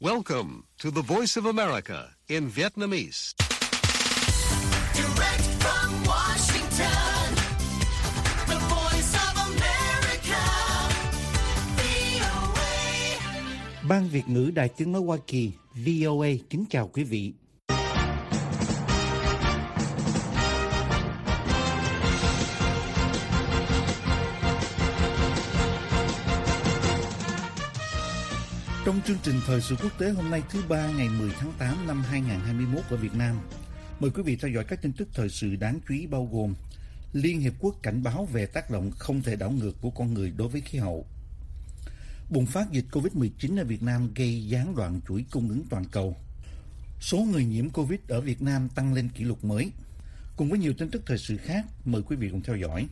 Welcome to the Voice of America in Vietnamese. Direct from Washington, the Voice of America, VOA. Ban Việt ngữ Đài Tiếng nói Hoa Kỳ, VOA kính chào quý vị. Trong chương trình thời sự quốc tế hôm nay thứ Ba ngày 10 tháng 8 năm 2021 ở Việt Nam, mời quý vị theo dõi các tin tức thời sự đáng chú ý bao gồm: Liên Hiệp Quốc cảnh báo về tác động không thể đảo ngược của con người đối với khí hậu; bùng phát dịch Covid-19 ở Việt Nam gây gián đoạn chuỗi cung ứng toàn cầu; số người nhiễm Covid ở Việt Nam tăng lên kỷ lục mới. Cùng với nhiều tin tức thời sự khác, mời quý vị cùng theo dõi.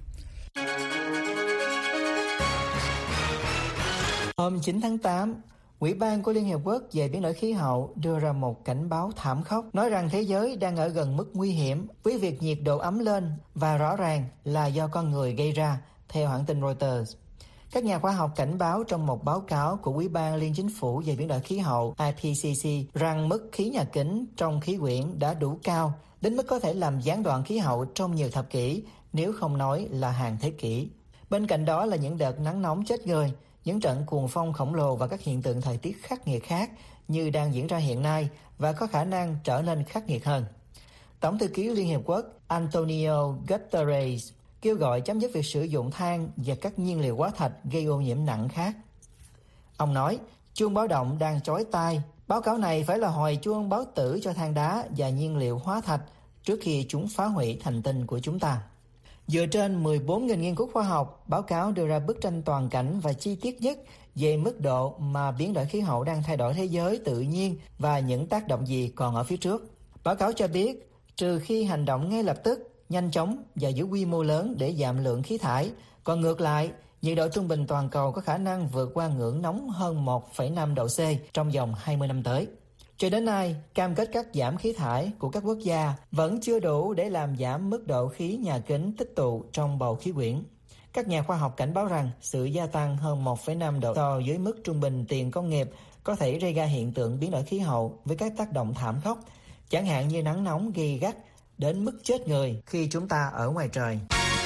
Hôm 9 tháng 8, Ủy ban của Liên Hiệp Quốc về biến đổi khí hậu đưa ra một cảnh báo thảm khốc, nói rằng thế giới đang ở gần mức nguy hiểm với việc nhiệt độ ấm lên và rõ ràng là do con người gây ra, theo hãng tin Reuters. Các nhà khoa học cảnh báo trong một báo cáo của Ủy ban Liên Chính phủ về biến đổi khí hậu IPCC rằng mức khí nhà kính trong khí quyển đã đủ cao đến mức có thể làm gián đoạn khí hậu trong nhiều thập kỷ, nếu không nói là hàng thế kỷ. Bên cạnh đó là những đợt nắng nóng chết người, những trận cuồng phong khổng lồ và các hiện tượng thời tiết khắc nghiệt khác như đang diễn ra hiện nay và có khả năng trở nên khắc nghiệt hơn. Tổng thư ký Liên Hiệp Quốc Antonio Guterres kêu gọi chấm dứt việc sử dụng than và các nhiên liệu hóa thạch gây ô nhiễm nặng khác. Ông nói, chuông báo động đang chói tai. Báo cáo này phải là hồi chuông báo tử cho than đá và nhiên liệu hóa thạch trước khi chúng phá hủy thành tinh của chúng ta. Dựa trên 14.000 nghiên cứu khoa học, báo cáo đưa ra bức tranh toàn cảnh và chi tiết nhất về mức độ mà biến đổi khí hậu đang thay đổi thế giới tự nhiên và những tác động gì còn ở phía trước. Báo cáo cho biết, trừ khi hành động ngay lập tức, nhanh chóng và với quy mô lớn để giảm lượng khí thải, còn ngược lại, nhiệt độ trung bình toàn cầu có khả năng vượt qua ngưỡng nóng hơn 1,5 độ C trong vòng 20 năm tới. Cho đến nay, cam kết cắt giảm khí thải của các quốc gia vẫn chưa đủ để làm giảm mức độ khí nhà kính tích tụ trong bầu khí quyển. Các nhà khoa học cảnh báo rằng sự gia tăng hơn 1,5 độ so với mức trung bình tiền công nghiệp có thể gây ra hiện tượng biến đổi khí hậu với các tác động thảm khốc, chẳng hạn như nắng nóng gay gắt đến mức chết người khi chúng ta ở ngoài trời.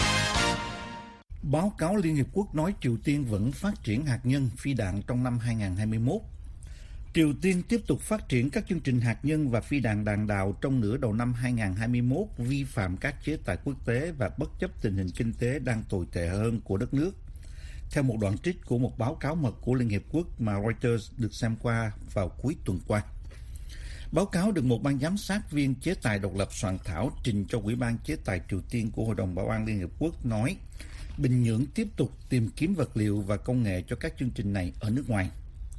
Báo cáo Liên Hiệp Quốc nói Triều Tiên vẫn phát triển hạt nhân phi đạn trong năm 2021. Triều Tiên tiếp tục phát triển các chương trình hạt nhân và phi đạn đạn đạo trong nửa đầu năm 2021, vi phạm các chế tài quốc tế và bất chấp tình hình kinh tế đang tồi tệ hơn của đất nước. Theo một đoạn trích của một báo cáo mật của Liên Hiệp Quốc mà Reuters được xem qua vào cuối tuần qua. Báo cáo được một ban giám sát viên chế tài độc lập soạn thảo trình cho Ủy ban chế tài Triều Tiên của Hội đồng Bảo an Liên Hiệp Quốc nói Bình Nhưỡng tiếp tục tìm kiếm vật liệu và công nghệ cho các chương trình này ở nước ngoài.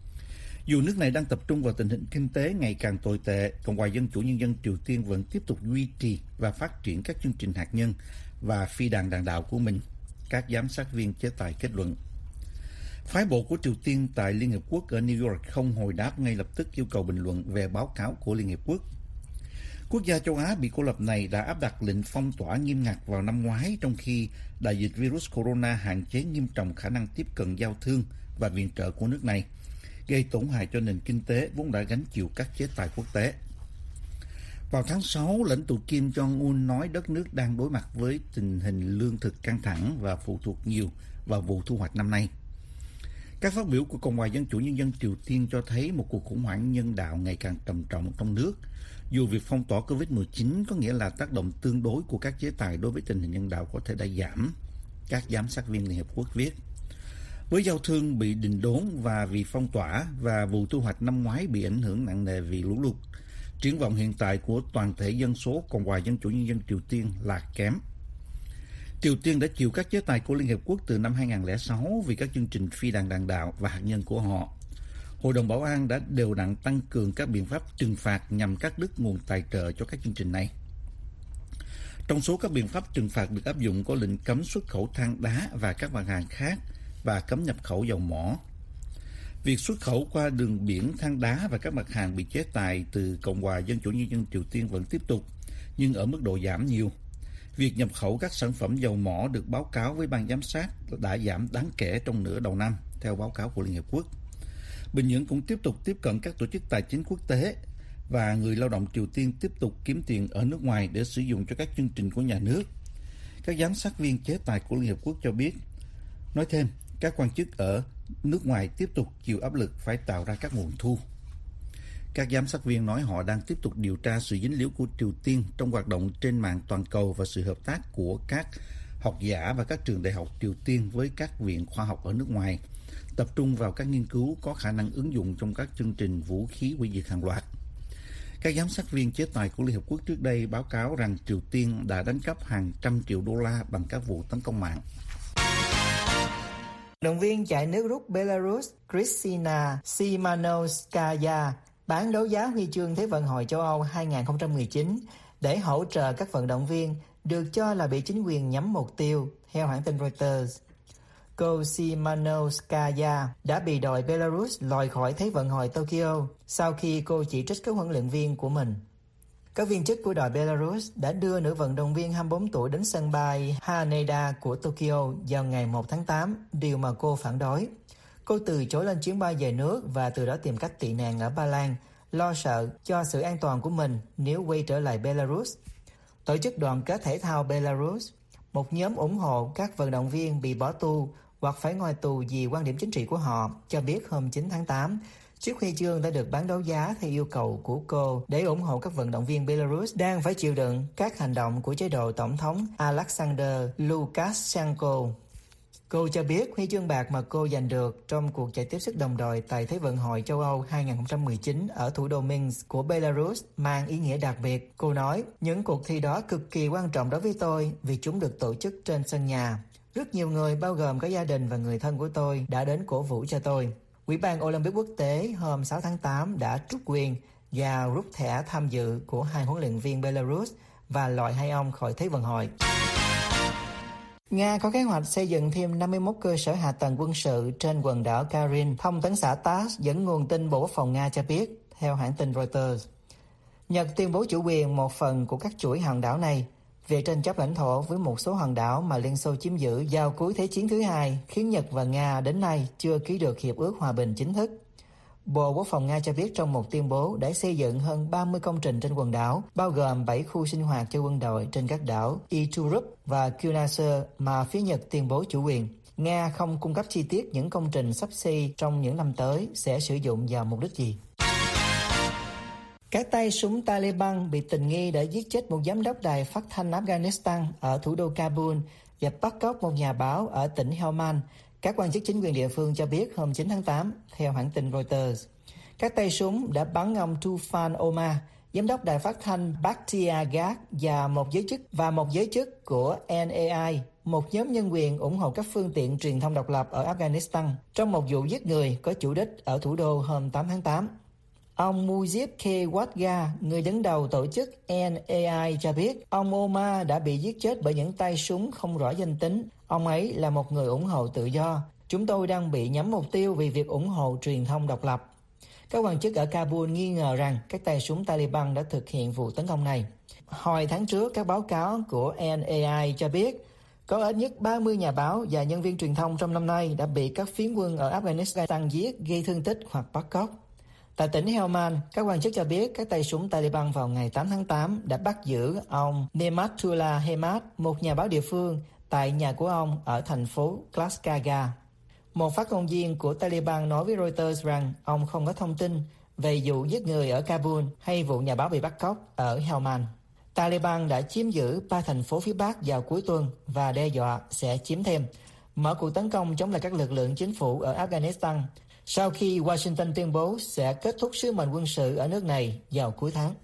Dù nước này đang tập trung vào tình hình kinh tế ngày càng tồi tệ, Cộng hòa Dân chủ Nhân dân Triều Tiên vẫn tiếp tục duy trì và phát triển các chương trình hạt nhân và phi đạn đạn đạo của mình, các giám sát viên chế tài kết luận. Phái bộ của Triều Tiên tại Liên Hiệp Quốc ở New York không hồi đáp ngay lập tức yêu cầu bình luận về báo cáo của Liên Hiệp Quốc. Quốc gia châu Á bị cô lập này đã áp đặt lệnh phong tỏa nghiêm ngặt vào năm ngoái, trong khi đại dịch virus corona hạn chế nghiêm trọng khả năng tiếp cận giao thương và viện trợ của nước này, gây tổn hại cho nền kinh tế vốn đã gánh chịu các chế tài quốc tế. Vào tháng 6, lãnh tụ Kim Jong-un nói đất nước đang đối mặt với tình hình lương thực căng thẳng và phụ thuộc nhiều vào vụ thu hoạch năm nay. Các phát biểu của Cộng hòa Dân chủ Nhân dân Triều Tiên cho thấy một cuộc khủng hoảng nhân đạo ngày càng trầm trọng trong nước, dù việc phong tỏa Covid-19 có nghĩa là tác động tương đối của các chế tài đối với tình hình nhân đạo có thể đã giảm, các giám sát viên Liên Hiệp Quốc viết. Với giao thương bị đình đốn và vì phong tỏa và vụ thu hoạch năm ngoái bị ảnh hưởng nặng nề vì lũ lụt, triển vọng hiện tại của toàn thể dân số Cộng hòa Dân chủ Nhân dân Triều Tiên là kém. Triều Tiên đã chịu các chế tài của Liên Hiệp Quốc từ năm 2006 vì các chương trình phi đạn đạn đạo và hạt nhân của họ. Hội đồng Bảo an đã đều đặn tăng cường các biện pháp trừng phạt nhằm cắt đứt nguồn tài trợ cho các chương trình này. Trong số các biện pháp trừng phạt được áp dụng có lệnh cấm xuất khẩu than đá và các mặt hàng khác và cấm nhập khẩu dầu mỏ. Việc xuất khẩu qua đường biển than đá và các mặt hàng bị chế tài từ Cộng hòa Dân chủ Nhân dân Triều Tiên vẫn tiếp tục, nhưng ở mức độ giảm nhiều. Việc nhập khẩu các sản phẩm dầu mỏ được báo cáo với ban giám sát đã giảm đáng kể trong nửa đầu năm, theo báo cáo của Liên Hiệp Quốc. Bình Nhưỡng cũng tiếp tục tiếp cận các tổ chức tài chính quốc tế và người lao động Triều Tiên tiếp tục kiếm tiền ở nước ngoài để sử dụng cho các chương trình của nhà nước. Các giám sát viên chế tài của Liên Hợp Quốc cho biết, nói thêm, các quan chức ở nước ngoài tiếp tục chịu áp lực phải tạo ra các nguồn thu. Các giám sát viên nói họ đang tiếp tục điều tra sự dính líu của Triều Tiên trong hoạt động trên mạng toàn cầu và sự hợp tác của các học giả và các trường đại học Triều Tiên với các viện khoa học ở nước ngoài, tập trung vào các nghiên cứu có khả năng ứng dụng trong các chương trình vũ khí hủy diệt hàng loạt. Các giám sát viên chế tài của Liên Hợp Quốc trước đây báo cáo rằng Triều Tiên đã đánh cắp hàng trăm triệu đô la bằng các vụ tấn công mạng. Vận động viên chạy nước rút Belarus Kristina Simanovskaya bán đấu giá huy chương Thế vận hội châu Âu 2019 để hỗ trợ các vận động viên được cho là bị chính quyền nhắm mục tiêu, theo hãng tin Reuters. Cô Simanovskaya đã bị đội Belarus loại khỏi Thế vận hội Tokyo sau khi cô chỉ trích các huấn luyện viên của mình. Các viên chức của đội Belarus đã đưa nữ vận động viên 24 tuổi đến sân bay Haneda của Tokyo vào ngày 1 tháng 8, điều mà cô phản đối. Cô từ chối lên chuyến bay về nước và từ đó tìm cách tị nạn ở Ba Lan, lo sợ cho sự an toàn của mình nếu quay trở lại Belarus. Tổ chức Đoàn kết Thể thao Belarus, một nhóm ủng hộ các vận động viên bị bỏ tù hoặc phải ngồi tù vì quan điểm chính trị của họ, cho biết hôm 9 tháng 8, chiếc huy chương đã được bán đấu giá theo yêu cầu của cô để ủng hộ các vận động viên Belarus đang phải chịu đựng các hành động của chế độ Tổng thống Alexander Lukashenko. Cô cho biết huy chương bạc mà cô giành được trong cuộc chạy tiếp sức đồng đội tại Thế vận hội châu Âu 2019 ở thủ đô Minsk của Belarus mang ý nghĩa đặc biệt. Cô nói, những cuộc thi đó cực kỳ quan trọng đối với tôi vì chúng được tổ chức trên sân nhà. Rất nhiều người, bao gồm cả gia đình và người thân của tôi, đã đến cổ vũ cho tôi. Ủy ban Olympic Quốc tế hôm 6 tháng 8 đã truất quyền và rút thẻ tham dự của hai huấn luyện viên Belarus và loại hai ông khỏi Thế vận hội. Nga có kế hoạch xây dựng thêm 51 cơ sở hạ tầng quân sự trên quần đảo Karen, thông tấn xã TASS dẫn nguồn tin Bộ Quốc phòng Nga cho biết, theo hãng tin Reuters. Nhật tuyên bố chủ quyền một phần của các chuỗi hòn đảo này. Việc tranh chấp lãnh thổ với một số hòn đảo mà Liên Xô chiếm giữ vào cuối Thế chiến thứ hai khiến Nhật và Nga đến nay chưa ký được hiệp ước hòa bình chính thức. Bộ Quốc phòng Nga cho biết trong một tuyên bố đã xây dựng hơn 30 công trình trên quần đảo, bao gồm 7 khu sinh hoạt cho quân đội trên các đảo Iturup và Kunasur mà phía Nhật tuyên bố chủ quyền. Nga không cung cấp chi tiết những công trình sắp xây trong những năm tới sẽ sử dụng vào mục đích gì. Các tay súng Taliban bị tình nghi đã giết chết một giám đốc đài phát thanh Afghanistan ở thủ đô Kabul và bắt cóc một nhà báo ở tỉnh Helmand. Các quan chức chính quyền địa phương cho biết hôm 9 tháng 8, theo hãng tin Reuters. Các tay súng đã bắn ông Tufan Omar, giám đốc đài phát thanh Bakhtiar Ghat và một giới chức của NAI, một nhóm nhân quyền ủng hộ các phương tiện truyền thông độc lập ở Afghanistan, trong một vụ giết người có chủ đích ở thủ đô hôm 8 tháng 8. Ông Mujib Kewatga, người đứng đầu tổ chức NAI cho biết ông Omar đã bị giết chết bởi những tay súng không rõ danh tính. Ông ấy là một người ủng hộ tự do. Chúng tôi đang bị nhắm mục tiêu vì việc ủng hộ truyền thông độc lập. Các quan chức ở Kabul nghi ngờ rằng các tay súng Taliban đã thực hiện vụ tấn công này. Hồi tháng trước, các báo cáo của NAI cho biết có ít nhất 30 nhà báo và nhân viên truyền thông trong năm nay đã bị các phiến quân ở Afghanistan giết, gây thương tích hoặc bắt cóc. Tại tỉnh Helmand, các quan chức cho biết các tay súng Taliban vào ngày 8 tháng 8 đã bắt giữ ông Nematullah Hemad, một nhà báo địa phương, tại nhà của ông ở thành phố Lashkargah. Một phát ngôn viên của Taliban nói với Reuters rằng ông không có thông tin về vụ giết người ở Kabul hay vụ nhà báo bị bắt cóc ở Helmand. Taliban đã chiếm giữ 3 thành phố phía Bắc vào cuối tuần và đe dọa sẽ chiếm thêm, mở cuộc tấn công chống lại các lực lượng chính phủ ở Afghanistan sau khi Washington tuyên bố sẽ kết thúc sứ mệnh quân sự ở nước này vào cuối tháng.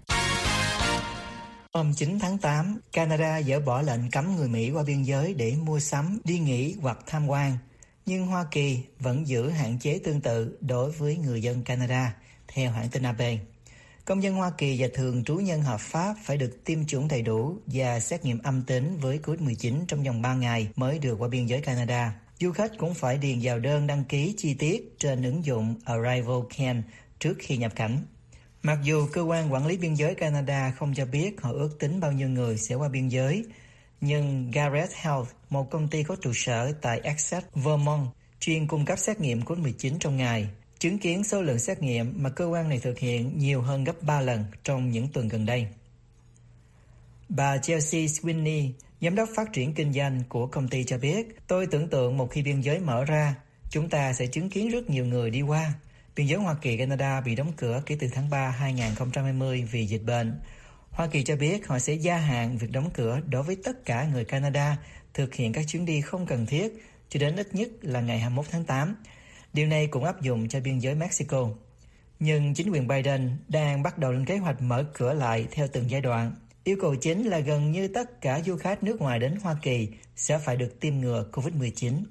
Hôm 9 tháng 8, Canada dỡ bỏ lệnh cấm người Mỹ qua biên giới để mua sắm, đi nghỉ hoặc tham quan. Nhưng Hoa Kỳ vẫn giữ hạn chế tương tự đối với người dân Canada, theo hãng tin AP. Công dân Hoa Kỳ và thường trú nhân hợp pháp phải được tiêm chủng đầy đủ và xét nghiệm âm tính với COVID-19 trong vòng 3 ngày mới được qua biên giới Canada. Du khách cũng phải điền vào đơn đăng ký chi tiết trên ứng dụng Arrival Can trước khi nhập cảnh. Mặc dù cơ quan quản lý biên giới Canada không cho biết họ ước tính bao nhiêu người sẽ qua biên giới, nhưng Garrett Health, một công ty có trụ sở tại Essex, Vermont, chuyên cung cấp xét nghiệm COVID-19 trong ngày, chứng kiến số lượng xét nghiệm mà cơ quan này thực hiện nhiều hơn gấp 3 lần trong những tuần gần đây. Bà Chelsea Sweeney, giám đốc phát triển kinh doanh của công ty cho biết, tôi tưởng tượng một khi biên giới mở ra, chúng ta sẽ chứng kiến rất nhiều người đi qua. Biên giới Hoa Kỳ-Canada bị đóng cửa kể từ tháng 3 2020 vì dịch bệnh. Hoa Kỳ cho biết họ sẽ gia hạn việc đóng cửa đối với tất cả người Canada thực hiện các chuyến đi không cần thiết cho đến ít nhất là ngày 21 tháng 8. Điều này cũng áp dụng cho biên giới Mexico. Nhưng chính quyền Biden đang bắt đầu lên kế hoạch mở cửa lại theo từng giai đoạn. Yêu cầu chính là gần như tất cả du khách nước ngoài đến Hoa Kỳ sẽ phải được tiêm ngừa COVID-19.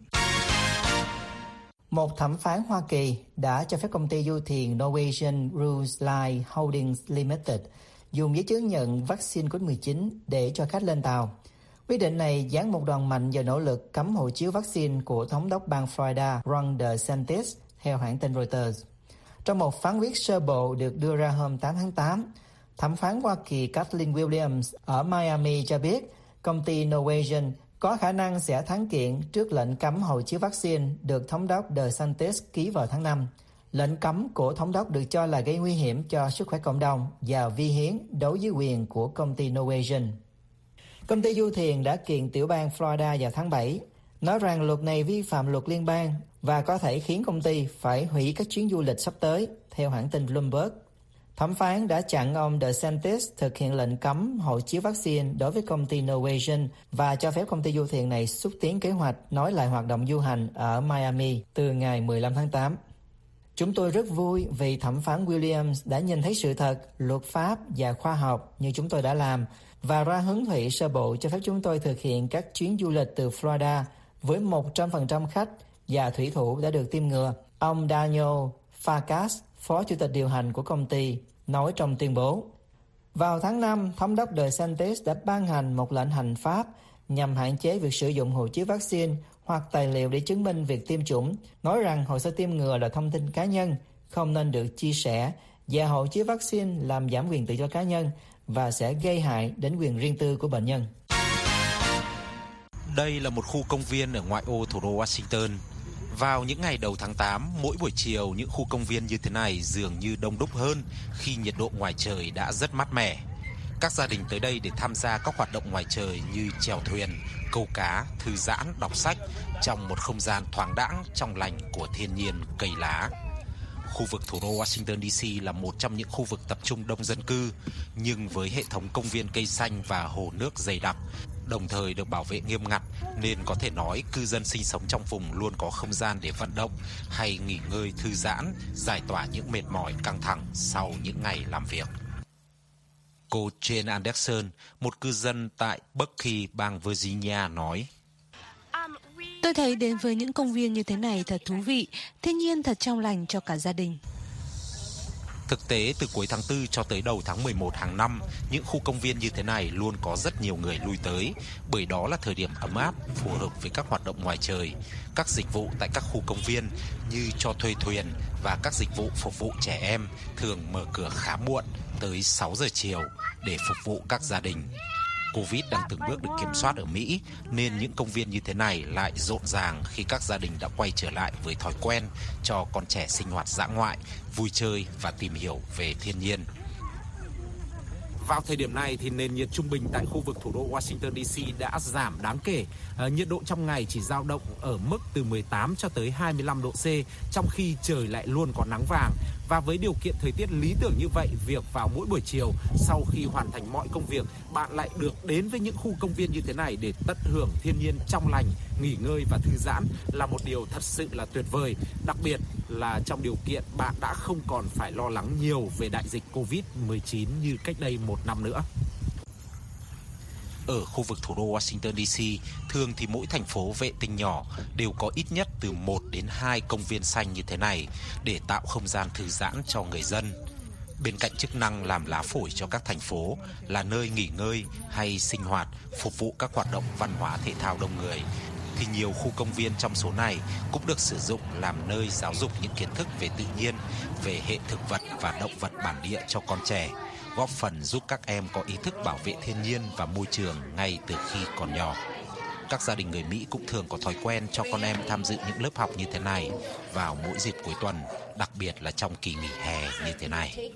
Một thẩm phán Hoa Kỳ đã cho phép công ty du thuyền Norwegian Cruise Line Holdings Limited dùng giấy chứng nhận vaccine COVID-19 để cho khách lên tàu. Quyết định này giáng một đòn mạnh vào nỗ lực cấm hộ chiếu vaccine của thống đốc bang Florida Ron DeSantis, theo hãng tin Reuters. Trong một phán quyết sơ bộ được đưa ra hôm 8 tháng 8, thẩm phán Hoa Kỳ Kathleen Williams ở Miami cho biết công ty Norwegian có khả năng sẽ thắng kiện trước lệnh cấm hộ chiếu vaccine được thống đốc DeSantis ký vào tháng 5. Lệnh cấm của thống đốc được cho là gây nguy hiểm cho sức khỏe cộng đồng và vi hiến đối với quyền của công ty Norwegian. Công ty du thuyền đã kiện tiểu bang Florida vào tháng 7, nói rằng luật này vi phạm luật liên bang và có thể khiến công ty phải hủy các chuyến du lịch sắp tới, theo hãng tin Bloomberg. Thẩm phán đã chặn ông DeSantis thực hiện lệnh cấm hộ chiếu vaccine đối với công ty Norwegian và cho phép công ty du thuyền này xúc tiến kế hoạch nối lại hoạt động du hành ở Miami từ ngày 15 tháng 8. Chúng tôi rất vui vì thẩm phán Williams đã nhìn thấy sự thật, luật pháp và khoa học như chúng tôi đã làm và ra hướng thủy sơ bộ cho phép chúng tôi thực hiện các chuyến du lịch từ Florida với 100% khách và thủy thủ đã được tiêm ngừa. Ông Daniel Farkas, phó chủ tịch điều hành của công ty, nói trong tuyên bố. Vào tháng 5, thống đốc DeSantis đã ban hành một lệnh hành pháp nhằm hạn chế việc sử dụng hộ chiếu vaccine hoặc tài liệu để chứng minh việc tiêm chủng, nói rằng hồ sơ tiêm ngừa là thông tin cá nhân, không nên được chia sẻ, và hộ chiếu vaccine làm giảm quyền tự do cá nhân và sẽ gây hại đến quyền riêng tư của bệnh nhân. Đây là một khu công viên ở ngoại ô thủ đô Washington. Vào những ngày đầu tháng 8, mỗi buổi chiều những khu công viên như thế này dường như đông đúc hơn khi nhiệt độ ngoài trời đã rất mát mẻ. Các gia đình tới đây để tham gia các hoạt động ngoài trời như chèo thuyền, câu cá, thư giãn, đọc sách trong một không gian thoáng đãng trong lành của thiên nhiên cây lá. Khu vực thủ đô Washington DC là một trong những khu vực tập trung đông dân cư, nhưng với hệ thống công viên cây xanh và hồ nước dày đặc, đồng thời được bảo vệ nghiêm ngặt, nên có thể nói cư dân sinh sống trong vùng luôn có không gian để vận động hay nghỉ ngơi thư giãn, giải tỏa những mệt mỏi căng thẳng sau những ngày làm việc. Cô Jane Anderson, một cư dân tại Buckeye, bang Virginia nói: Tôi thấy đến với những công viên như thế này thật thú vị, thiên nhiên thật trong lành cho cả gia đình. Thực tế, từ cuối tháng 4 cho tới đầu tháng 11 hàng năm, những khu công viên như thế này luôn có rất nhiều người lui tới, bởi đó là thời điểm ấm áp, phù hợp với các hoạt động ngoài trời. Các dịch vụ tại các khu công viên như cho thuê thuyền và các dịch vụ phục vụ trẻ em thường mở cửa khá muộn, tới 6 giờ chiều, để phục vụ các gia đình. Covid đang từng bước được kiểm soát ở Mỹ, nên những công viên như thế này lại rộn ràng khi các gia đình đã quay trở lại với thói quen cho con trẻ sinh hoạt dã ngoại, vui chơi và tìm hiểu về thiên nhiên. Vào thời điểm này thì nền nhiệt trung bình tại khu vực thủ đô Washington DC đã giảm đáng kể. Nhiệt độ trong ngày chỉ dao động ở mức từ 18 cho tới 25 độ C, trong khi trời lại luôn có nắng vàng. Và với điều kiện thời tiết lý tưởng như vậy, việc vào mỗi buổi chiều sau khi hoàn thành mọi công việc, bạn lại được đến với những khu công viên như thế này để tận hưởng thiên nhiên trong lành, nghỉ ngơi và thư giãn là một điều thật sự là tuyệt vời. Đặc biệt là trong điều kiện bạn đã không còn phải lo lắng nhiều về đại dịch Covid-19 như cách đây 1 năm nữa. Ở khu vực thủ đô Washington DC, thường thì mỗi thành phố vệ tinh nhỏ đều có ít nhất từ 1 đến 2 công viên xanh như thế này để tạo không gian thư giãn cho người dân. Bên cạnh chức năng làm lá phổi cho các thành phố, là nơi nghỉ ngơi hay sinh hoạt, phục vụ các hoạt động văn hóa thể thao đông người, thì nhiều khu công viên trong số này cũng được sử dụng làm nơi giáo dục những kiến thức về tự nhiên, về hệ thực vật và động vật bản địa cho con trẻ, góp phần giúp các em có ý thức bảo vệ thiên nhiên và môi trường ngay từ khi còn nhỏ. Các gia đình người Mỹ cũng thường có thói quen cho con em tham dự những lớp học như thế này vào mỗi dịp cuối tuần, đặc biệt là trong kỳ nghỉ hè như thế này.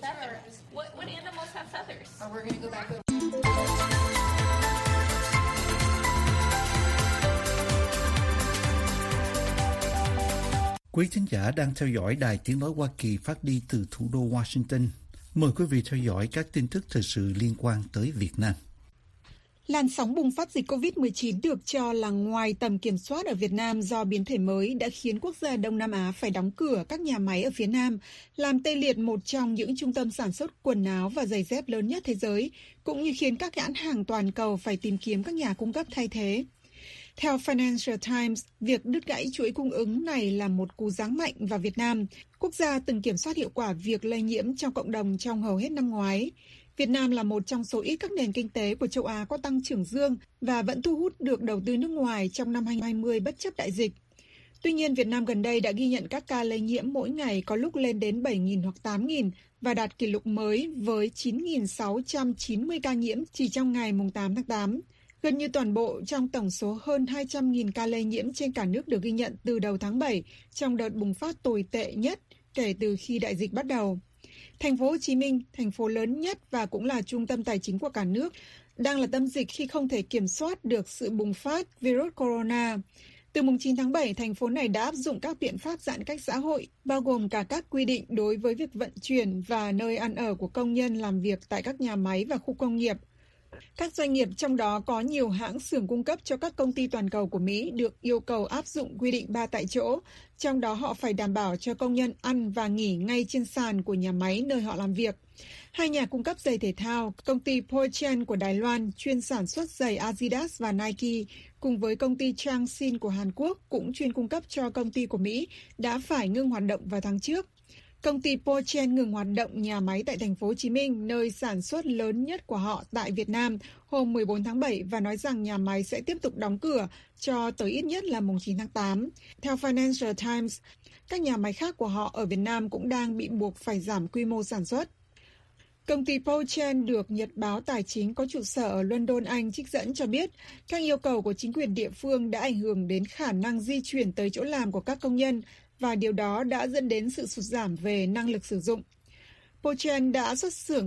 Quý thính giả đang theo dõi Đài Tiếng nói Hoa Kỳ phát đi từ thủ đô Washington. Mời quý vị theo dõi các tin tức thời sự liên quan tới Việt Nam. Làn sóng bùng phát dịch COVID-19 được cho là ngoài tầm kiểm soát ở Việt Nam do biến thể mới đã khiến quốc gia Đông Nam Á phải đóng cửa các nhà máy ở phía Nam, làm tê liệt một trong những trung tâm sản xuất quần áo và giày dép lớn nhất thế giới, cũng như khiến các nhãn hàng toàn cầu phải tìm kiếm các nhà cung cấp thay thế. Theo Financial Times, việc đứt gãy chuỗi cung ứng này là một cú giáng mạnh vào Việt Nam, quốc gia từng kiểm soát hiệu quả việc lây nhiễm trong cộng đồng trong hầu hết năm ngoái. Việt Nam là một trong số ít các nền kinh tế của châu Á có tăng trưởng dương và vẫn thu hút được đầu tư nước ngoài trong năm 2020 bất chấp đại dịch. Tuy nhiên, Việt Nam gần đây đã ghi nhận các ca lây nhiễm mỗi ngày có lúc lên đến 7.000 hoặc 8.000 và đạt kỷ lục mới với 9.690 ca nhiễm chỉ trong ngày 8 tháng 8. Gần như toàn bộ trong tổng số hơn 200.000 ca lây nhiễm trên cả nước được ghi nhận từ đầu tháng 7 trong đợt bùng phát tồi tệ nhất kể từ khi đại dịch bắt đầu. Thành phố Hồ Chí Minh, thành phố lớn nhất và cũng là trung tâm tài chính của cả nước, đang là tâm dịch khi không thể kiểm soát được sự bùng phát virus corona. Từ mùng 9 tháng 7, thành phố này đã áp dụng các biện pháp giãn cách xã hội, bao gồm cả các quy định đối với việc vận chuyển và nơi ăn ở của công nhân làm việc tại các nhà máy và khu công nghiệp. Các doanh nghiệp, trong đó có nhiều hãng xưởng cung cấp cho các công ty toàn cầu của Mỹ, được yêu cầu áp dụng quy định 3 tại chỗ, trong đó họ phải đảm bảo cho công nhân ăn và nghỉ ngay trên sàn của nhà máy nơi họ làm việc. Hai nhà cung cấp giày thể thao, công ty Porsche của Đài Loan chuyên sản xuất giày Adidas và Nike, cùng với công ty Changsin của Hàn Quốc cũng chuyên cung cấp cho công ty của Mỹ, đã phải ngưng hoạt động vào tháng trước. Công ty Porsche ngừng hoạt động nhà máy tại thành phố Hồ Chí Minh, nơi sản xuất lớn nhất của họ tại Việt Nam, hôm 14 tháng 7 và nói rằng nhà máy sẽ tiếp tục đóng cửa cho tới ít nhất là mùng 9 tháng 8. Theo Financial Times, các nhà máy khác của họ ở Việt Nam cũng đang bị buộc phải giảm quy mô sản xuất. Công ty Porsche được Nhật báo Tài chính có trụ sở ở London, Anh trích dẫn cho biết các yêu cầu của chính quyền địa phương đã ảnh hưởng đến khả năng di chuyển tới chỗ làm của các công nhân và điều đó đã dẫn đến sự sụt giảm về năng lực sử dụng. Porsche đã xuất xưởng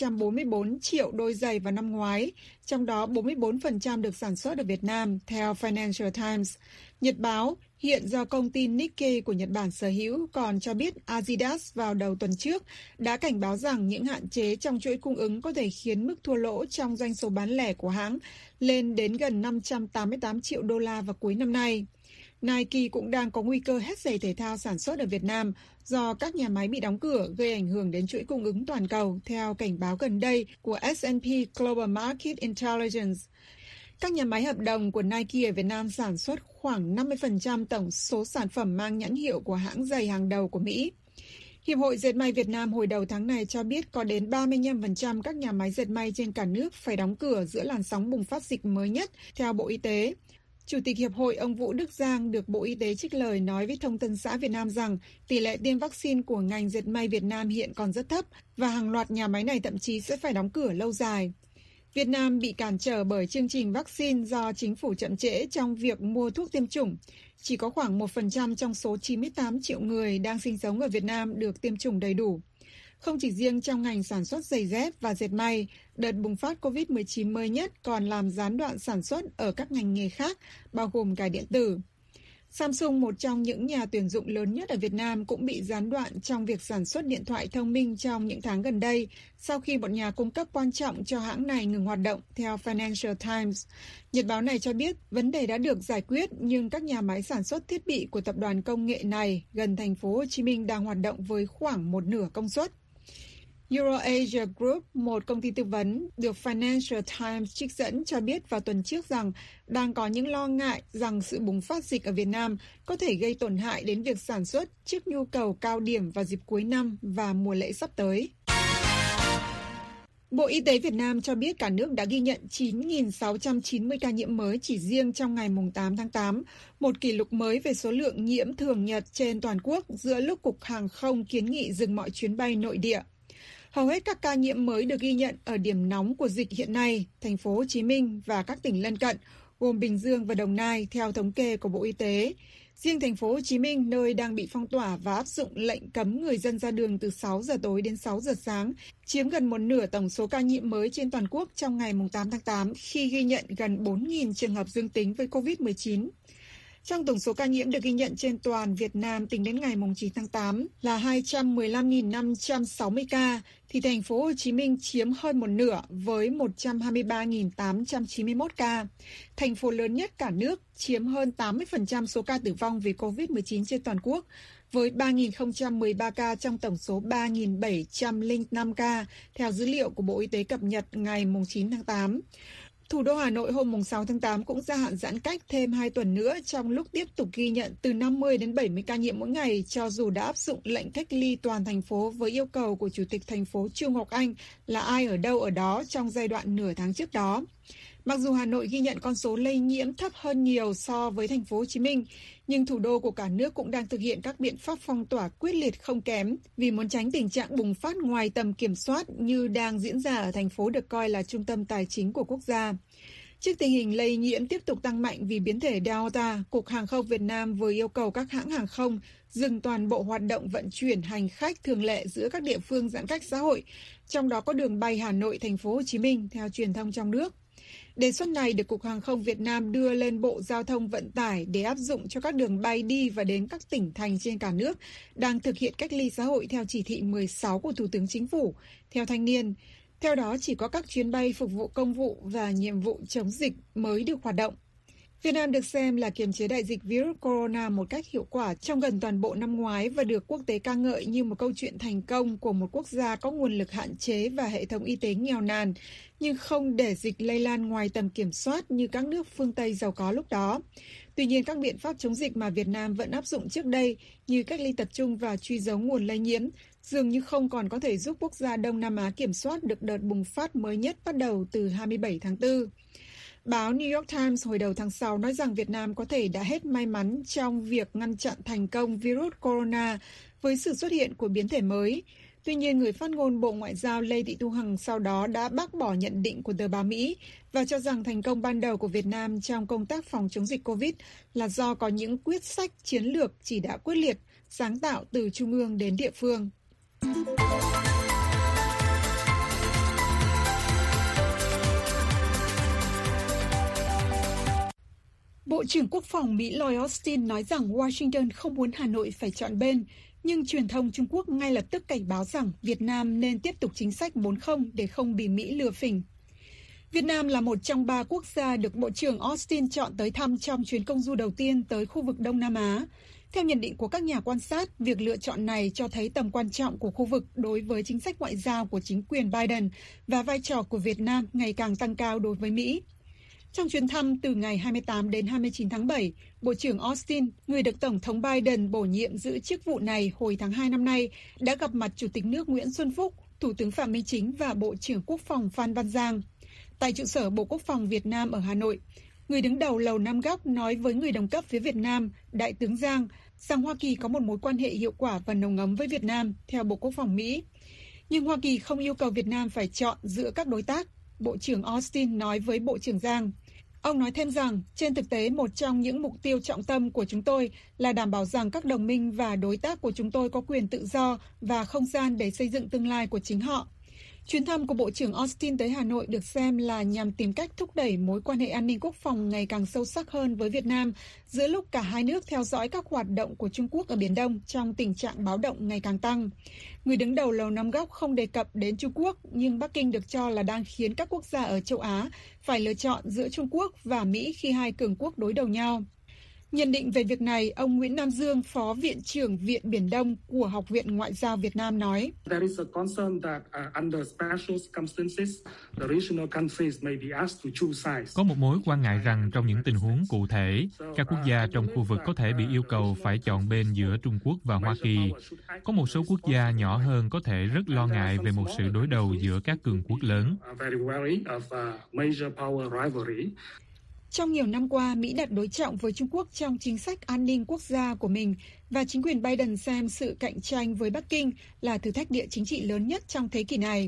244 triệu đôi giày vào năm ngoái, trong đó 44% được sản xuất ở Việt Nam, theo Financial Times. Nhật báo, hiện do công ty Nikkei của Nhật Bản sở hữu, còn cho biết Adidas vào đầu tuần trước đã cảnh báo rằng những hạn chế trong chuỗi cung ứng có thể khiến mức thua lỗ trong doanh số bán lẻ của hãng lên đến gần 588 triệu đô la vào cuối năm nay. Nike cũng đang có nguy cơ hết giày thể thao sản xuất ở Việt Nam do các nhà máy bị đóng cửa gây ảnh hưởng đến chuỗi cung ứng toàn cầu, theo cảnh báo gần đây của S&P Global Market Intelligence. Các nhà máy hợp đồng của Nike ở Việt Nam sản xuất khoảng 50% tổng số sản phẩm mang nhãn hiệu của hãng giày hàng đầu của Mỹ. Hiệp hội Dệt may Việt Nam hồi đầu tháng này cho biết có đến 35% các nhà máy dệt may trên cả nước phải đóng cửa giữa làn sóng bùng phát dịch mới nhất, theo Bộ Y tế. Chủ tịch Hiệp hội ông Vũ Đức Giang được Bộ Y tế trích lời nói với Thông tấn xã Việt Nam rằng tỷ lệ tiêm vaccine của ngành dệt may Việt Nam hiện còn rất thấp và hàng loạt nhà máy này thậm chí sẽ phải đóng cửa lâu dài. Việt Nam bị cản trở bởi chương trình vaccine do chính phủ chậm trễ trong việc mua thuốc tiêm chủng. Chỉ có khoảng 1% trong số 98 triệu người đang sinh sống ở Việt Nam được tiêm chủng đầy đủ. Không chỉ riêng trong ngành sản xuất giày dép và dệt may, đợt bùng phát COVID-19 mới nhất còn làm gián đoạn sản xuất ở các ngành nghề khác, bao gồm cả điện tử. Samsung, một trong những nhà tuyển dụng lớn nhất ở Việt Nam, cũng bị gián đoạn trong việc sản xuất điện thoại thông minh trong những tháng gần đây, sau khi một nhà cung cấp quan trọng cho hãng này ngừng hoạt động, theo Financial Times. Nhật báo này cho biết vấn đề đã được giải quyết, nhưng các nhà máy sản xuất thiết bị của tập đoàn công nghệ này gần thành phố Hồ Chí Minh đang hoạt động với khoảng một nửa công suất. EuroAsia Group, một công ty tư vấn được Financial Times trích dẫn, cho biết vào tuần trước rằng đang có những lo ngại rằng sự bùng phát dịch ở Việt Nam có thể gây tổn hại đến việc sản xuất trước nhu cầu cao điểm vào dịp cuối năm và mùa lễ sắp tới. Bộ Y tế Việt Nam cho biết cả nước đã ghi nhận 9.690 ca nhiễm mới chỉ riêng trong ngày 8 tháng 8, một kỷ lục mới về số lượng nhiễm thường nhật trên toàn quốc giữa lúc Cục Hàng không kiến nghị dừng mọi chuyến bay nội địa. Hầu hết các ca nhiễm mới được ghi nhận ở điểm nóng của dịch hiện nay, thành phố Hồ Chí Minh và các tỉnh lân cận, gồm Bình Dương và Đồng Nai, theo thống kê của Bộ Y tế. Riêng thành phố Hồ Chí Minh, nơi đang bị phong tỏa và áp dụng lệnh cấm người dân ra đường từ 6 giờ tối đến 6 giờ sáng, chiếm gần một nửa tổng số ca nhiễm mới trên toàn quốc trong ngày 8 tháng 8, khi ghi nhận gần 4.000 trường hợp dương tính với COVID-19. Trong tổng số ca nhiễm được ghi nhận trên toàn Việt Nam tính đến ngày 9 tháng 8 là 215.560 ca, thì thành phố Hồ Chí Minh chiếm hơn một nửa với 123.891 ca. Thành phố lớn nhất cả nước chiếm hơn 80% số ca tử vong vì COVID-19 trên toàn quốc, với 3.013 ca trong tổng số 3.705 ca, theo dữ liệu của Bộ Y tế cập nhật ngày 9 tháng 8. Thủ đô Hà Nội hôm 6 tháng 8 cũng gia hạn giãn cách thêm 2 tuần nữa trong lúc tiếp tục ghi nhận từ 50 đến 70 ca nhiễm mỗi ngày, cho dù đã áp dụng lệnh cách ly toàn thành phố với yêu cầu của Chủ tịch thành phố Chu Ngọc Anh là ai ở đâu ở đó trong giai đoạn nửa tháng trước đó. Mặc dù Hà Nội ghi nhận con số lây nhiễm thấp hơn nhiều so với thành phố Hồ Chí Minh, nhưng thủ đô của cả nước cũng đang thực hiện các biện pháp phong tỏa quyết liệt không kém vì muốn tránh tình trạng bùng phát ngoài tầm kiểm soát như đang diễn ra ở thành phố được coi là trung tâm tài chính của quốc gia. Trước tình hình lây nhiễm tiếp tục tăng mạnh vì biến thể Delta, Cục Hàng không Việt Nam vừa yêu cầu các hãng hàng không dừng toàn bộ hoạt động vận chuyển hành khách thường lệ giữa các địa phương giãn cách xã hội, trong đó có đường bay Hà Nội, thành phố Hồ Chí Minh, theo truyền thông trong nước. Đề xuất này được Cục Hàng không Việt Nam đưa lên Bộ Giao thông Vận tải để áp dụng cho các đường bay đi và đến các tỉnh thành trên cả nước đang thực hiện cách ly xã hội theo chỉ thị 16 của Thủ tướng Chính phủ. Theo Thanh niên, theo đó chỉ có các chuyến bay phục vụ công vụ và nhiệm vụ chống dịch mới được hoạt động. Việt Nam được xem là kiềm chế đại dịch virus corona một cách hiệu quả trong gần toàn bộ năm ngoái và được quốc tế ca ngợi như một câu chuyện thành công của một quốc gia có nguồn lực hạn chế và hệ thống y tế nghèo nàn, nhưng không để dịch lây lan ngoài tầm kiểm soát như các nước phương Tây giàu có lúc đó. Tuy nhiên, các biện pháp chống dịch mà Việt Nam vẫn áp dụng trước đây như cách ly tập trung và truy dấu nguồn lây nhiễm dường như không còn có thể giúp quốc gia Đông Nam Á kiểm soát được đợt bùng phát mới nhất bắt đầu từ 27 tháng 4. Báo New York Times hồi đầu tháng 6 nói rằng Việt Nam có thể đã hết may mắn trong việc ngăn chặn thành công virus corona với sự xuất hiện của biến thể mới. Tuy nhiên, người phát ngôn Bộ Ngoại giao Lê Thị Thu Hằng sau đó đã bác bỏ nhận định của tờ báo Mỹ và cho rằng thành công ban đầu của Việt Nam trong công tác phòng chống dịch COVID là do có những quyết sách chiến lược chỉ đạo quyết liệt, sáng tạo từ trung ương đến địa phương. Bộ trưởng Quốc phòng Mỹ Lloyd Austin nói rằng Washington không muốn Hà Nội phải chọn bên, nhưng truyền thông Trung Quốc ngay lập tức cảnh báo rằng Việt Nam nên tiếp tục chính sách 4-0 để không bị Mỹ lừa phỉnh. Việt Nam là một trong 3 quốc gia được Bộ trưởng Austin chọn tới thăm trong chuyến công du đầu tiên tới khu vực Đông Nam Á. Theo nhận định của các nhà quan sát, việc lựa chọn này cho thấy tầm quan trọng của khu vực đối với chính sách ngoại giao của chính quyền Biden và vai trò của Việt Nam ngày càng tăng cao đối với Mỹ. Trong chuyến thăm từ ngày 28 đến 29 tháng 7, Bộ trưởng Austin, người được Tổng thống Biden bổ nhiệm giữ chức vụ này hồi tháng 2 năm nay, đã gặp mặt Chủ tịch nước Nguyễn Xuân Phúc, Thủ tướng Phạm Minh Chính và Bộ trưởng Quốc phòng Phan Văn Giang. Tại trụ sở Bộ Quốc phòng Việt Nam ở Hà Nội, người đứng đầu Lầu Năm Góc nói với người đồng cấp phía Việt Nam, Đại tướng Giang, rằng Hoa Kỳ có một mối quan hệ hiệu quả và nồng ấm với Việt Nam, theo Bộ Quốc phòng Mỹ. Nhưng Hoa Kỳ không yêu cầu Việt Nam phải chọn giữa các đối tác, Bộ trưởng Austin nói với Bộ trưởng Giang. Ông nói thêm rằng, trên thực tế, một trong những mục tiêu trọng tâm của chúng tôi là đảm bảo rằng các đồng minh và đối tác của chúng tôi có quyền tự do và không gian để xây dựng tương lai của chính họ. Chuyến thăm của Bộ trưởng Austin tới Hà Nội được xem là nhằm tìm cách thúc đẩy mối quan hệ an ninh quốc phòng ngày càng sâu sắc hơn với Việt Nam, giữa lúc cả hai nước theo dõi các hoạt động của Trung Quốc ở Biển Đông trong tình trạng báo động ngày càng tăng. Người đứng đầu Lầu Năm Góc không đề cập đến Trung Quốc, nhưng Bắc Kinh được cho là đang khiến các quốc gia ở châu Á phải lựa chọn giữa Trung Quốc và Mỹ khi hai cường quốc đối đầu nhau. Nhận định về việc này, ông Nguyễn Nam Dương, Phó Viện trưởng Viện Biển Đông của Học viện Ngoại giao Việt Nam nói: Có một mối quan ngại rằng trong những tình huống cụ thể, các quốc gia trong khu vực có thể bị yêu cầu phải chọn bên giữa Trung Quốc và Hoa Kỳ. Có một số quốc gia nhỏ hơn có thể rất lo ngại về một sự đối đầu giữa các cường quốc lớn. Trong nhiều năm qua, Mỹ đặt đối trọng với Trung Quốc trong chính sách an ninh quốc gia của mình và chính quyền Biden xem sự cạnh tranh với Bắc Kinh là thử thách địa chính trị lớn nhất trong thế kỷ này.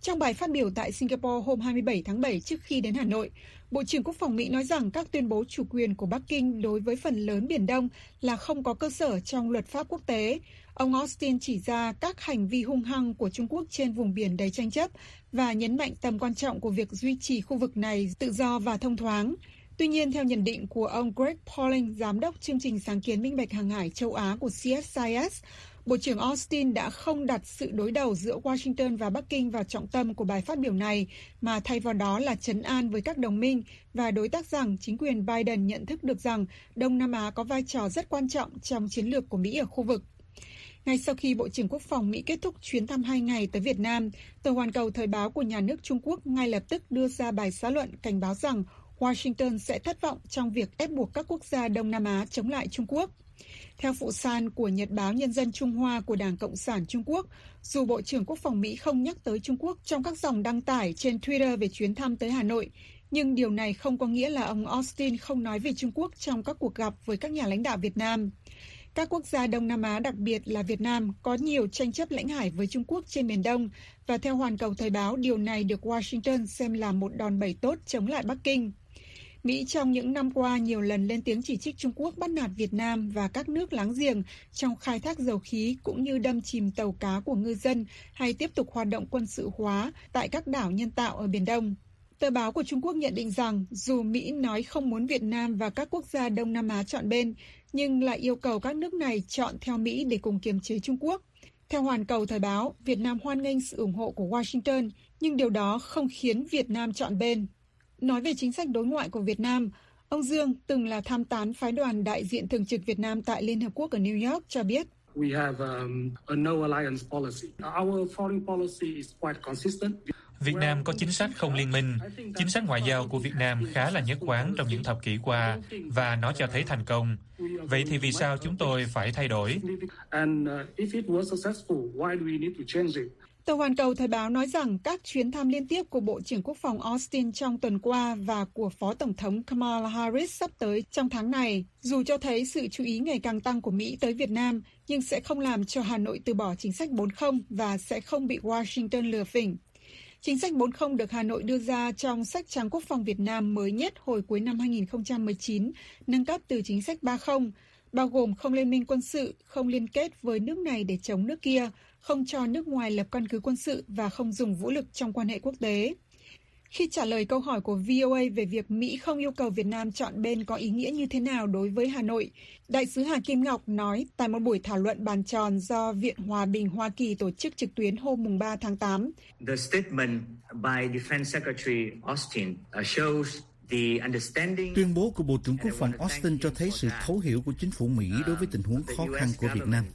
Trong bài phát biểu tại Singapore hôm 27 tháng 7 trước khi đến Hà Nội, Bộ trưởng Quốc phòng Mỹ nói rằng các tuyên bố chủ quyền của Bắc Kinh đối với phần lớn Biển Đông là không có cơ sở trong luật pháp quốc tế. Ông Austin chỉ ra các hành vi hung hăng của Trung Quốc trên vùng biển đầy tranh chấp và nhấn mạnh tầm quan trọng của việc duy trì khu vực này tự do và thông thoáng. Tuy nhiên, theo nhận định của ông Greg Pauling, giám đốc chương trình sáng kiến minh bạch hàng hải châu Á của CSIS, Bộ trưởng Austin đã không đặt sự đối đầu giữa Washington và Bắc Kinh vào trọng tâm của bài phát biểu này, mà thay vào đó là trấn an với các đồng minh và đối tác rằng chính quyền Biden nhận thức được rằng Đông Nam Á có vai trò rất quan trọng trong chiến lược của Mỹ ở khu vực. Ngay sau khi Bộ trưởng Quốc phòng Mỹ kết thúc chuyến thăm 2 ngày tới Việt Nam, tờ Hoàn Cầu Thời báo của nhà nước Trung Quốc ngay lập tức đưa ra bài xã luận cảnh báo rằng Washington sẽ thất vọng trong việc ép buộc các quốc gia Đông Nam Á chống lại Trung Quốc. Theo phụ san của Nhật báo Nhân dân Trung Hoa của Đảng Cộng sản Trung Quốc, dù Bộ trưởng Quốc phòng Mỹ không nhắc tới Trung Quốc trong các dòng đăng tải trên Twitter về chuyến thăm tới Hà Nội, nhưng điều này không có nghĩa là ông Austin không nói về Trung Quốc trong các cuộc gặp với các nhà lãnh đạo Việt Nam. Các quốc gia Đông Nam Á, đặc biệt là Việt Nam, có nhiều tranh chấp lãnh hải với Trung Quốc trên Biển Đông, và theo Hoàn Cầu Thời báo, điều này được Washington xem là một đòn bẩy tốt chống lại Bắc Kinh. Mỹ trong những năm qua nhiều lần lên tiếng chỉ trích Trung Quốc bắt nạt Việt Nam và các nước láng giềng trong khai thác dầu khí cũng như đâm chìm tàu cá của ngư dân hay tiếp tục hoạt động quân sự hóa tại các đảo nhân tạo ở Biển Đông. Tờ báo của Trung Quốc nhận định rằng dù Mỹ nói không muốn Việt Nam và các quốc gia Đông Nam Á chọn bên, nhưng lại yêu cầu các nước này chọn theo Mỹ để cùng kiềm chế Trung Quốc. Theo Hoàn Cầu Thời báo, Việt Nam hoan nghênh sự ủng hộ của Washington, nhưng điều đó không khiến Việt Nam chọn bên. Nói về chính sách đối ngoại của Việt Nam, ông Dương từng là tham tán phái đoàn đại diện thường trực Việt Nam tại Liên Hợp Quốc ở New York cho biết. Việt Nam có chính sách không liên minh. Chính sách ngoại giao của Việt Nam khá là nhất quán trong những thập kỷ qua và nó cho thấy thành công. Vậy thì vì sao chúng tôi phải thay đổi? Tờ Hoàn Cầu Thời báo nói rằng các chuyến thăm liên tiếp của Bộ trưởng Quốc phòng Austin trong tuần qua và của Phó Tổng thống Kamala Harris sắp tới trong tháng này, dù cho thấy sự chú ý ngày càng tăng của Mỹ tới Việt Nam, nhưng sẽ không làm cho Hà Nội từ bỏ chính sách 4-0 và sẽ không bị Washington lừa phỉnh. Chính sách 4-0 được Hà Nội đưa ra trong sách trắng quốc phòng Việt Nam mới nhất hồi cuối năm 2019, nâng cấp từ chính sách 3-0, bao gồm không liên minh quân sự, không liên kết với nước này để chống nước kia, không cho nước ngoài lập căn cứ quân sự và không dùng vũ lực trong quan hệ quốc tế. Khi trả lời câu hỏi của VOA về việc Mỹ không yêu cầu Việt Nam chọn bên có ý nghĩa như thế nào đối với Hà Nội, Đại sứ Hà Kim Ngọc nói tại một buổi thảo luận bàn tròn do Viện Hòa bình Hoa Kỳ tổ chức trực tuyến hôm 3 tháng 8. The statement by Defense Secretary Austin shows Tuyên bố của Bộ trưởng Quốc phòng Austin cho thấy sự thấu hiểu của chính phủ Mỹ đối với tình huống khó khăn của Việt Nam.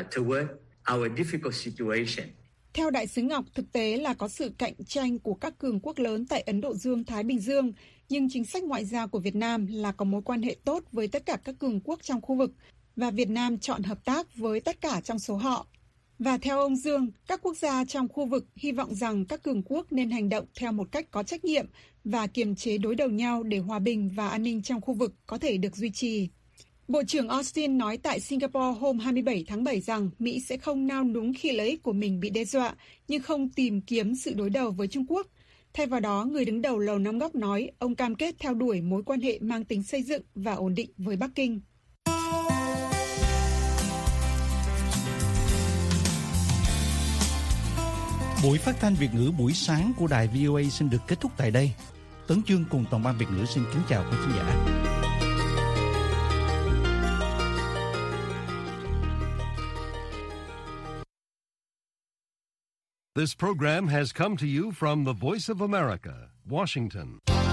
Theo Đại sứ Ngọc, thực tế là có sự cạnh tranh của các cường quốc lớn tại Ấn Độ Dương-Thái Bình Dương, nhưng chính sách ngoại giao của Việt Nam là có mối quan hệ tốt với tất cả các cường quốc trong khu vực, và Việt Nam chọn hợp tác với tất cả trong số họ. Và theo ông Dương, các quốc gia trong khu vực hy vọng rằng các cường quốc nên hành động theo một cách có trách nhiệm và kiềm chế đối đầu nhau để hòa bình và an ninh trong khu vực có thể được duy trì. Bộ trưởng Austin nói tại Singapore hôm 27 tháng 7 rằng Mỹ sẽ không nao núng khi lợi ích của mình bị đe dọa, nhưng không tìm kiếm sự đối đầu với Trung Quốc. Thay vào đó, người đứng đầu Lầu Năm Góc nói ông cam kết theo đuổi mối quan hệ mang tính xây dựng và ổn định với Bắc Kinh. Buổi phát thanh Việt ngữ buổi sáng của đài VOA xin được kết thúc tại đây. Tấn Chương cùng toàn ban Việt ngữ xin kính chào quý khán giả. This program has come to you from the Voice of America, Washington.